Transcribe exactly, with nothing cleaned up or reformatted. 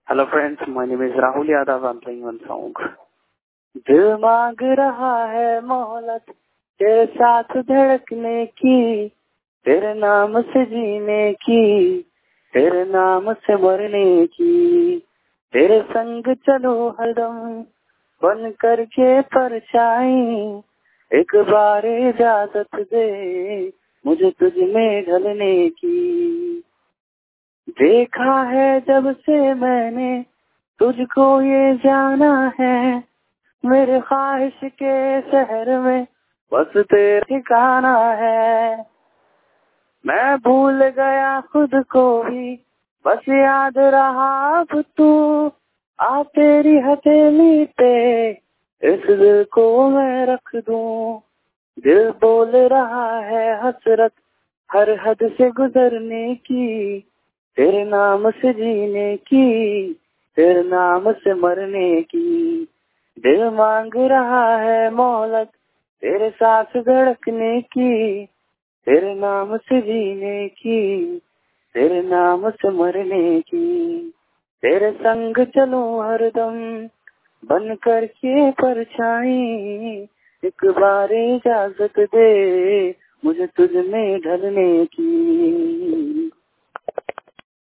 Hello friends, my name is Rahul Yadav. I'm playing one song. दिल मांग रहा है मोहलत तेरे साथ धड़कने की, तेरे नाम से जीने की, तेरे नाम से मरने की, तेरे संग चलो हरदम बन करके परछाई, एक बार इजाजत दे मुझे तुझ में ढलने की। देखा है जब से मैंने तुझको ये जाना है, मेरे ख्वाहिश के शहर में बस तेरा ठिकाना है। मैं भूल गया खुद को भी, बस याद रहा अब तू, आ तेरी हथेली पे इस दिल को मैं रख दूं। दिल बोल रहा है हसरत हर हद से गुजरने की, तेरे नाम से जीने की, तेरे नाम से मरने की। दिल मांग रहा है मोहलत तेरे साथ धड़कने की, तेरे नाम से जीने की, तेरे नाम से मरने की, तेरे संग चलूं हरदम बन करके परछाई, एक बार इजाजत दे मुझे तुझ में ढलने की।